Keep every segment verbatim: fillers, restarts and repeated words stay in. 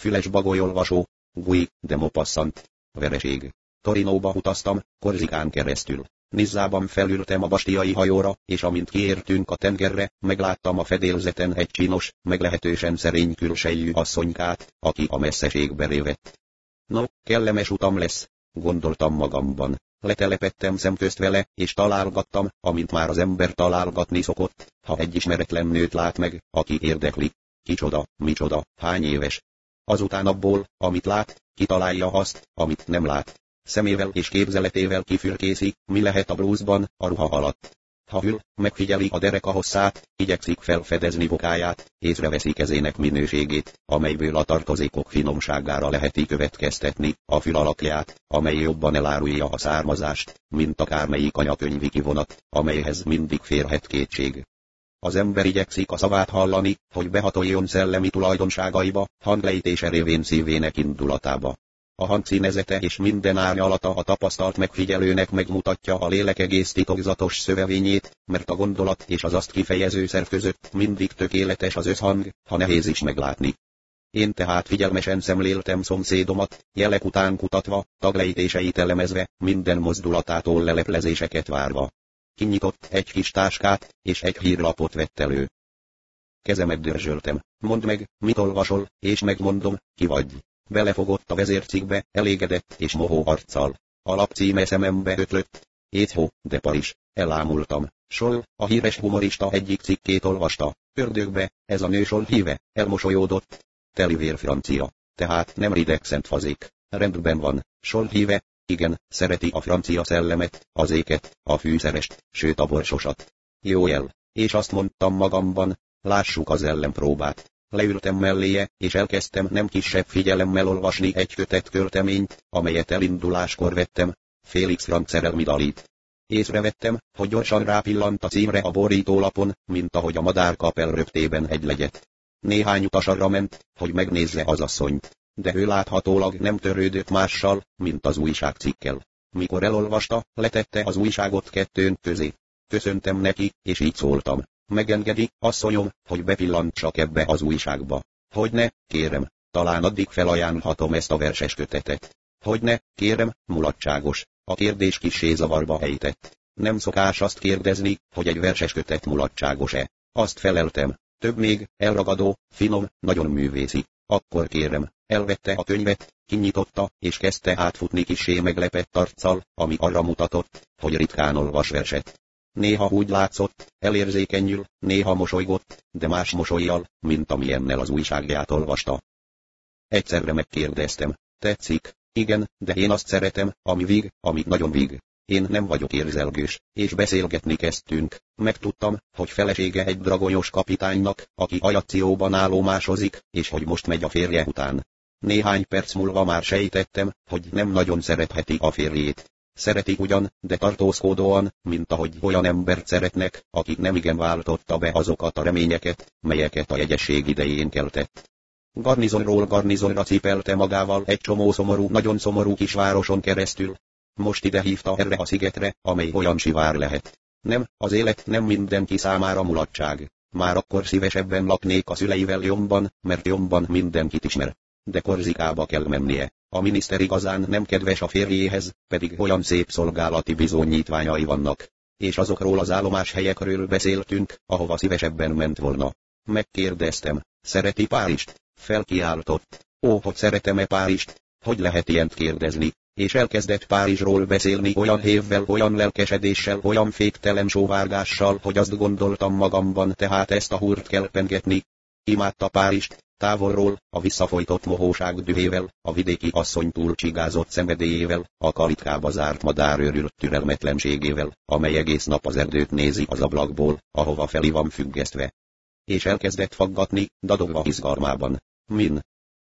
füles bagolyolvasó, Gui de Maupassant, vereség. Torinóba utaztam, Korzikán keresztül. Nizzában felültem a bastiai hajóra, és amint kiértünk a tengerre, megláttam a fedélzeten egy csinos, meglehetősen szerény külsejű asszonykát, aki a messzeségbe révett. No, kellemes utam lesz, gondoltam magamban. Letelepettem szemközt vele, és találgattam, amint már az ember találgatni szokott, ha egy ismeretlen nőt lát meg, aki érdekli. Kicsoda, micsoda, hány éves. Azután abból, amit lát, kitalálja azt, amit nem lát. Szemével és képzeletével kifürkészi, mi lehet a blúzban, a ruha alatt. Ha hűl, megfigyeli a dereka hosszát, igyekszik felfedezni bokáját, észreveszi kezének minőségét, amelyből a tartozékok finomságára leheti következtetni, a fül alakját, amely jobban elárulja a származást, mint akármelyik anyakönyvi kivonat, amelyhez mindig férhet kétség. Az ember igyekszik a szavát hallani, hogy behatoljon szellemi tulajdonságaiba, hanglejtése révén szívének indulatába. A hang színezete és minden árnyalata a tapasztalt megfigyelőnek megmutatja a lélek egész titokzatos szövevényét, mert a gondolat és az azt kifejező szerv között mindig tökéletes az összhang, ha nehéz is meglátni. Én tehát figyelmesen szemléltem szomszédomat, jelek után kutatva, taglejtéseit elemezve, minden mozdulatától leleplezéseket várva. Kinyitott egy kis táskát, és egy hírlapot vett elő. Kezemet dörzsöltem. Mondd meg, mit olvasol, és megmondom, ki vagy. Belefogott a vezércikkbe, elégedett és mohó arccal. A lapcíme szemembe ötlött. Éthó, de Parizs. Elámultam. Sol, a híres humorista egyik cikkét olvasta. Ördögbe, ez a nő Sol híve, elmosolyódott. Telivér francia. Tehát nem rideg szent fazék. Rendben van. Sol híve, igen, szereti a francia szellemet, az éket, a fűszerest, sőt a borsosat. Jó jel. És azt mondtam magamban, lássuk az ellenpróbát. Leültem melléje, és elkezdtem nem kisebb figyelemmel olvasni egy kötet költeményt, amelyet elinduláskor vettem, Félix Frank szerelmi dalit. Észrevettem, hogy gyorsan rápillant a címre a borítólapon, mint ahogy a madár kap el röptében egy legyet. Néhány utas arra ment, hogy megnézze az asszonyt, de ő láthatólag nem törődött mással, mint az újságcikkel. Mikor elolvasta, letette az újságot kettőnk közé. Köszöntem neki, és így szóltam. Megengedi, asszonyom, hogy bepillantsak ebbe az újságba. Hogyne, kérem, talán addig felajánlhatom ezt a verses kötetet. Hogyne, kérem, mulatságos. A kérdés kissé zavarba ejtett. Nem szokás azt kérdezni, hogy egy verses kötet mulatságos-e. Azt feleltem. Több még, elragadó, finom, nagyon művészi. Akkor kérem, elvette a könyvet, kinyitotta, és kezdte átfutni kissé meglepett arccal, ami arra mutatott, hogy ritkán olvas verset. Néha úgy látszott, elérzékenyül, néha mosolygott, de más mosollyal, mint amilyennel az újságját olvasta. Egyszerre megkérdeztem, tetszik? Igen, de én azt szeretem, ami víg, ami nagyon víg. Én nem vagyok érzelgős, és beszélgetni kezdtünk. Megtudtam, hogy felesége egy dragonyos kapitánynak, aki Ajaccióban állomásozik, és hogy most megy a férje után. Néhány perc múlva már sejtettem, hogy nem nagyon szeretheti a férjét. Szereti ugyan, de tartózkodóan, mint ahogy olyan embert szeretnek, akik nemigen váltotta be azokat a reményeket, melyeket a jegyesség idején keltett. Garnizonról garnizonra cipelte magával egy csomó szomorú, nagyon szomorú kisvároson keresztül. Most ide hívta erre a szigetre, amely olyan sivár lehet. Nem, az élet nem mindenki számára mulatság. Már akkor szívesebben laknék a szüleivel Lyonban, mert Lyonban mindenkit ismer. De Korzikába kell mennie. A miniszter igazán nem kedves a férjéhez, pedig olyan szép szolgálati bizonyítványai vannak. És azokról az állomás helyekről beszéltünk, ahova szívesebben ment volna. Megkérdeztem, szereti Párizst? Felkiáltott. Ó, hogy szeretem-e Párizst? Hogy lehet ilyent kérdezni? És elkezdett Párizsról beszélni olyan hévvel, olyan lelkesedéssel, olyan féktelen sóvárgással, hogy azt gondoltam magamban, tehát ezt a húrt kell pengetni. Imádta Párizst, távolról, a visszafolytott mohóság dühével, a vidéki asszony túl csigázott szenvedélyével, a kalitkába zárt madár őrült türelmetlenségével, amely egész nap az erdőt nézi az ablakból, ahova felé van függesztve. És elkezdett faggatni, dadogva izgalmában. Min?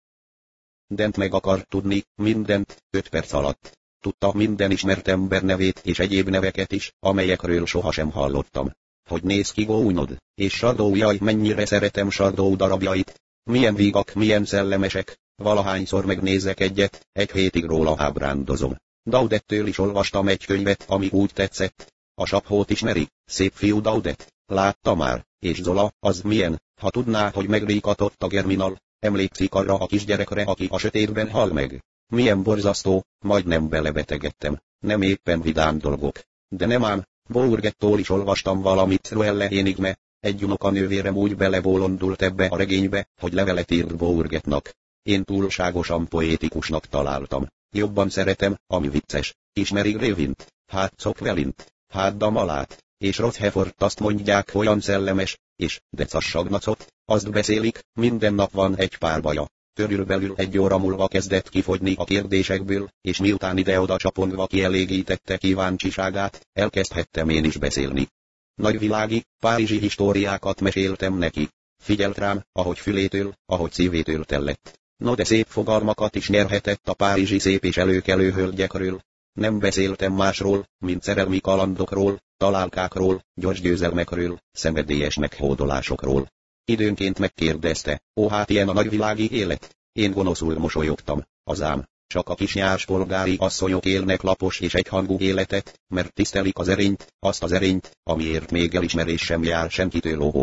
Mindent meg akar tudni, mindent, öt perc alatt. Tudta minden ismert ember nevét és egyéb neveket is, amelyekről sohasem hallottam. Hogy néz ki Gounod, és Sardou, jaj, mennyire szeretem Sardou darabjait. Milyen vígak, milyen szellemesek, valahányszor megnézek egyet, egy hétig róla ábrándozom. Daudettől is olvastam egy könyvet, ami úgy tetszett. A Saphót ismeri, szép fiú Daudet, látta már, és Zola, az milyen, ha tudná, hogy megríkatott a Germinal. Emlékszik arra a kisgyerekre, aki a sötétben hal meg? Milyen borzasztó, majdnem belebetegedtem. Nem éppen vidám dolgok. De nem ám, Bourgettól is olvastam valamit Ruelle Enigme. Egy unokanővérem úgy belebólondult ebbe a regénybe, hogy levelet írt Bourgetnak. Én túlságosan poétikusnak találtam. Jobban szeretem, ami vicces. Ismeri Grévint, hát Cokvelint, hát Damalát, és Rothefort azt mondják olyan szellemes, és Decasagnacot, azt beszélik, minden nap van egy pár baja. Körülbelül egy óra múlva kezdett kifogyni a kérdésekből, és miután ide-oda csapongva kielégítette kíváncsiságát, elkezdhettem én is beszélni. Nagyvilági, párizsi históriákat meséltem neki. Figyelt rám, ahogy fülétől, ahogy szívétől tellett. No de szép fogalmakat is nyerhetett a párizsi szép és előkelő hölgyekről. Nem beszéltem másról, mint szerelmi kalandokról, találkákról, gyors győzelmekről, szenvedélyes meghódolásokról. Időnként megkérdezte, ó hát ilyen a nagyvilági élet? Én gonoszul mosolyogtam, azám, csak a kis nyárspolgári asszonyok élnek lapos és egyhangú életet, mert tisztelik az erényt, azt az erényt, amiért még elismerés sem jár senkitől lógó.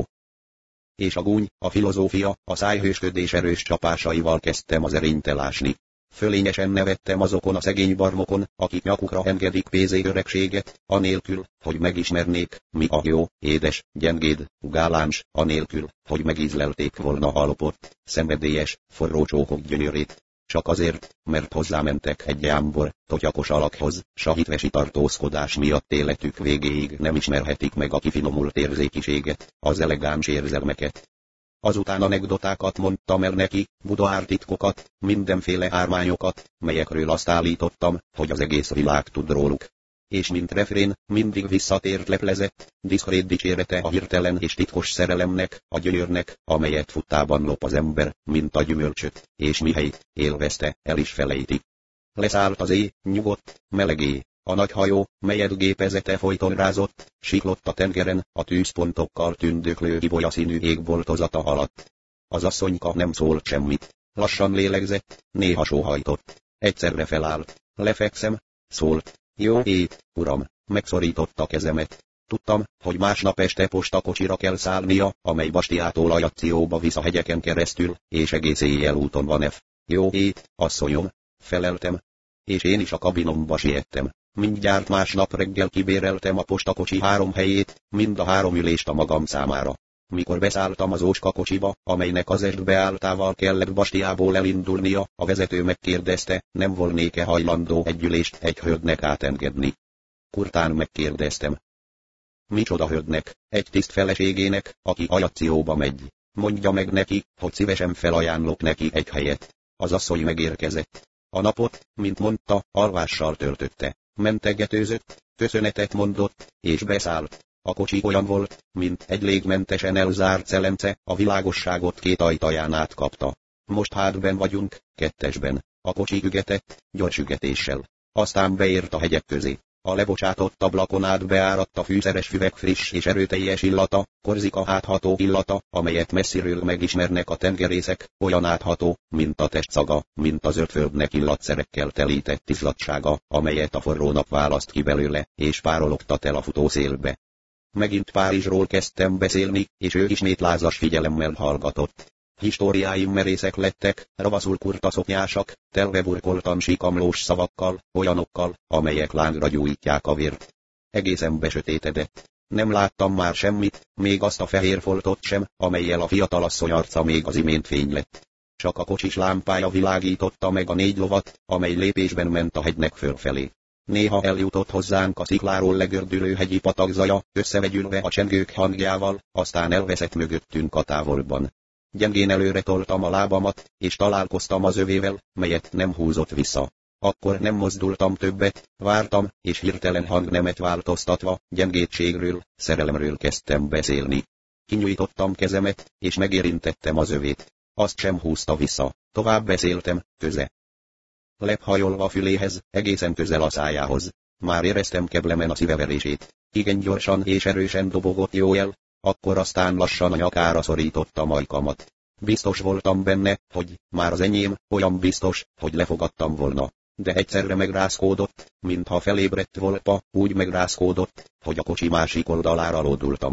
És a gúny, a filozófia, a szájhősködés erős csapásaival kezdtem az erényt elásni. Fölényesen nevettem azokon a szegény barmokon, akik nyakukra engedik pénzé öregséget, anélkül, hogy megismernék, mi a jó, édes, gyengéd, gáláns, anélkül, hogy megízlelték volna a lopott, szenvedélyes, forró csókok gyönyörét. Csak azért, mert hozzámentek egy jámbor, totyakos alakhoz, s a hitvesi tartózkodás miatt életük végéig nem ismerhetik meg a kifinomult érzékiséget, az elegáns érzelmeket. Azután anekdotákat mondtam el neki, budaártitkokat, mindenféle ármányokat, melyekről azt állítottam, hogy az egész világ tud róluk. És mint refrén, mindig visszatért leplezett, diszkrét dicsérete a hirtelen és titkos szerelemnek, a gyönyörnek, amelyet futtában lop az ember, mint a gyümölcsöt, és mihelyt élvezte, el is felejti. Leszállt az éj, nyugodt, melegé. A nagy hajó, melyet gépezete folyton rázott, siklott a tengeren, a tűzpontokkal tündöklő ibolyaszínű égboltozata alatt. Az asszonyka nem szólt semmit. Lassan lélegzett, néha sóhajtott. Egyszerre felállt. Lefekszem, szólt. Jó ét, uram, megszorította kezemet. Tudtam, hogy másnap este postakocsira kell szállnia, amely Bastiától Ajaccióba visz a hegyeken keresztül, és egész éjjel úton van F. Jó ét, asszonyom, feleltem. És én is a kabinomba siettem. Mindjárt másnap reggel kibéreltem a postakocsi három helyét, mind a három ülést a magam számára. Mikor beszálltam az ócska kocsiba, amelynek az est beálltával kellett Bastiából elindulnia, a vezető megkérdezte, nem volnék-e hajlandó egy ülést egy hölgynek átengedni. Kurtán megkérdeztem. Micsoda hölgynek, egy tiszt feleségének, aki Ajaccióba megy. Mondja meg neki, hogy szívesen felajánlok neki egy helyet. Az asszony megérkezett. A napot, mint mondta, alvással töltötte. Mentegetőzött, köszönetet mondott, és beszállt. A kocsi olyan volt, mint egy légmentesen elzárt szelence, a világosságot két ajtaján át kapta. Most hát benn vagyunk, kettesben. A kocsi ügetett, gyors ügetéssel. Aztán beért a hegyek közé. A lebocsátott ablakon át beáradt a fűszeres füvek friss és erőteljes illata, Korzika átható illata, amelyet messziről megismernek a tengerészek, olyan átható, mint a testszaga, mint az ötföldnek illatszerekkel telített izzadsága, amelyet a forró nap választ ki belőle, és párologtat el a futószélbe. Megint Párizsról kezdtem beszélni, és ő ismét lázas figyelemmel hallgatott. Históriáim merészek lettek, ravaszul kurtaszoknyásak, telve burkoltan síkamlós szavakkal, olyanokkal, amelyek lángra gyújtják a vért. Egészen besötétedett. Nem láttam már semmit, még azt a fehér foltot sem, amellyel a fiatalasszony arca még az imént fény lett. Csak a kocsis lámpája világította meg a négy lovat, amely lépésben ment a hegynek fölfelé. Néha eljutott hozzánk a szikláról legördülő hegyi patak zaja, összevegyülve a csengők hangjával, aztán elveszett mögöttünk a távolban. Gyengén előre toltam a lábamat, és találkoztam az övével, melyet nem húzott vissza. Akkor nem mozdultam többet, vártam, és hirtelen hangnemet változtatva, gyengétségről, szerelemről kezdtem beszélni. Kinyújtottam kezemet, és megérintettem az övét. Azt sem húzta vissza, tovább beszéltem, köze. Lephajolva füléhez, egészen közel a szájához. Már éreztem keblemen a szíveverését. Igen gyorsan és erősen dobogott jó jel, akkor aztán lassan a nyakára szorította majkamat. Biztos voltam benne, hogy már az enyém, olyan biztos, hogy lefogadtam volna. De egyszerre megrázkódott, mintha felébredt volna, úgy megrázkódott, hogy a kocsi másik oldalára lódultam.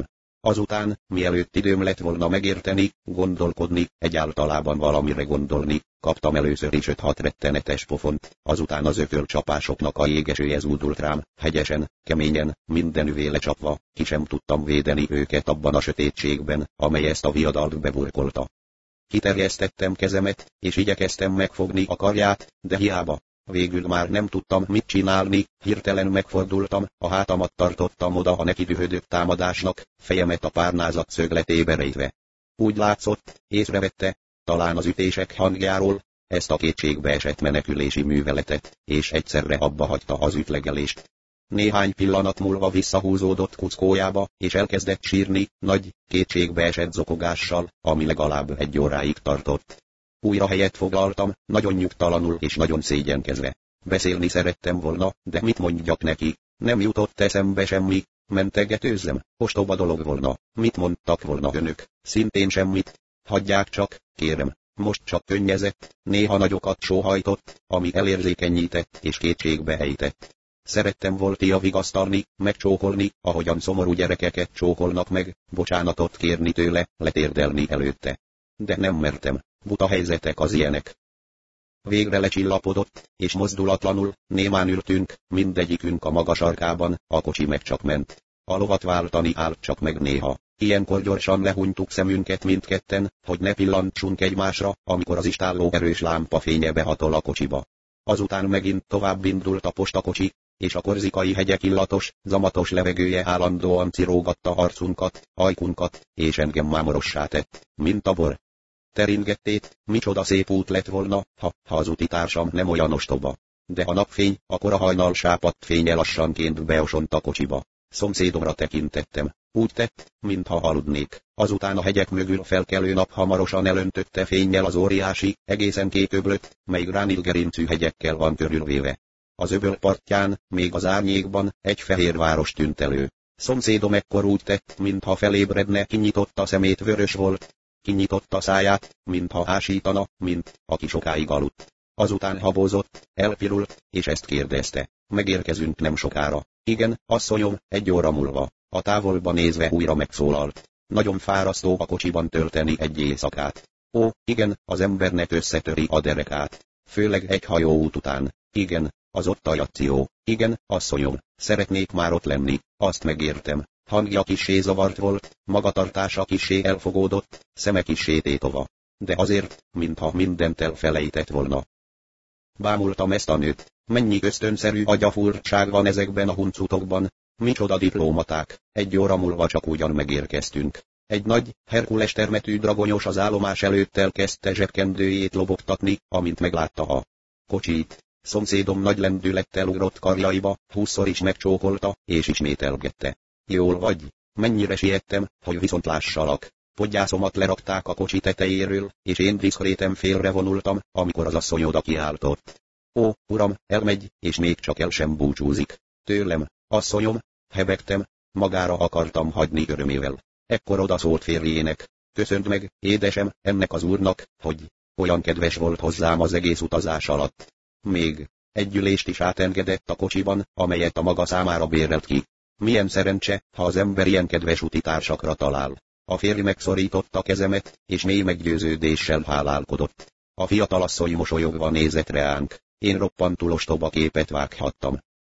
Azután, mielőtt időm lett volna megérteni, gondolkodni, egyáltalában valamire gondolni, kaptam először is öt-hat rettenetes pofont, azután az ökölcsapásoknak a jégesője zúdult rám, hegyesen, keményen, mindenüvé lecsapva, ki sem tudtam védeni őket abban a sötétségben, amely ezt a viadalt beburkolta. Kiterjesztettem kezemet, és igyekeztem megfogni a karját, de hiába. Végül már nem tudtam mit csinálni, hirtelen megfordultam, a hátamat tartottam oda a neki dühödött támadásnak, fejemet a párnázat szögletébe rejtve. Úgy látszott, észrevette, talán az ütések hangjáról, ezt a kétségbe esett menekülési műveletet, és egyszerre abba hagyta az ütlegelést. Néhány pillanat múlva visszahúzódott kuckójába, és elkezdett sírni, nagy, kétségbe esett zokogással, ami legalább egy óráig tartott. Újra helyet foglaltam, nagyon nyugtalanul és nagyon szégyenkezve. Beszélni szerettem volna, de mit mondjak neki? Nem jutott eszembe semmi, mentegetőzzem, ostoba dolog volna. Mit mondtak volna önök? Szintén semmit. Hagyják csak, kérem. Most csak könnyezett, néha nagyokat sóhajtott, ami elérzékenyített és kétségbe ejtett. Szerettem volna vigasztalni, megcsókolni, ahogyan szomorú gyerekeket csókolnak meg, bocsánatot kérni tőle, letérdelni előtte. De nem mertem. Buta helyzetek az ilyenek. Végre lecsillapodott, és mozdulatlanul, némán ültünk, mindegyikünk a maga sarkában, a kocsi meg csak ment. A lovat váltani állt csak meg néha. Ilyenkor gyorsan lehunytuk szemünket mindketten, hogy ne pillantsunk egymásra, amikor az istálló erős lámpa fénye behatol a kocsiba. Azután megint tovább indult a postakocsi, és a korzikai hegyek illatos, zamatos levegője állandóan cirógatta arcunkat, ajkunkat, és engem mámorossá tett, mint a bor. Teringettét, micsoda szép út lett volna, ha, ha az utitársam nem olyan ostoba. De a napfény, a kora hajnal sápadt fénye lassanként beosont a kocsiba. Szomszédomra tekintettem. Úgy tett, mintha aludnék. Azután a hegyek mögül felkelő nap hamarosan elöntötte fénnyel az óriási, egészen kék öblöt, mely gránitgerincű hegyekkel van körülvéve. Az öböl partján, még az árnyékban, egy fehér város tűnt elő. Szomszédom ekkor úgy tett, mintha felébredne, kinyitotta szemét, vörös volt. Kinyitotta száját, mintha ásítana, mint aki sokáig aludt. Azután habozott, elpirult, és ezt kérdezte. Megérkezünk nem sokára. Igen, asszonyom, egy óra múlva. A távolba nézve újra megszólalt. Nagyon fárasztó a kocsiban tölteni egy éjszakát. Ó, igen, az embernek összetöri a derekát. Főleg egy hajóút után. Igen, az ott a jacció. Igen, asszonyom, szeretnék már ott lenni, azt megértem. Hangja kissé zavart volt, magatartása kissé elfogódott, szeme kissé tétova. De azért, mintha mindent elfelejtett volna. Bámultam ezt a nőt. Mennyi ösztönszerű agyafurcság van ezekben a huncutokban. Micsoda diplomaták. Egy óra múlva csak ugyan megérkeztünk. Egy nagy, herkules termetű dragonyos az állomás előtt elkezdte zsebkendőjét lobogtatni, amint meglátta a kocsit. Szomszédom nagy lendülettel ugrott karjaiba, húszszor is megcsókolta, és ismételgette. Jól vagy? Mennyire siettem, hogy viszont lássalak. Podgyászomat lerakták a kocsi tetejéről, és én diszkréten félrevonultam, amikor az asszony oda kiáltott. Ó, uram, elmegy, és még csak el sem búcsúzik. Tőlem, asszonyom, hebegtem, magára akartam hagyni örömével. Ekkor odaszólt férjének. Köszönd meg, édesem, ennek az úrnak, hogy olyan kedves volt hozzám az egész utazás alatt. Még egy ülést is átengedett a kocsiban, amelyet a maga számára bérelt ki. Milyen szerencse, ha az ember ilyen kedves utitársakra talál. A férj megszorította kezemet, és mély meggyőződéssel hálálkodott. A fiatalasszony mosolyogva nézett reánk. Én roppantul ostoba képet vághattam.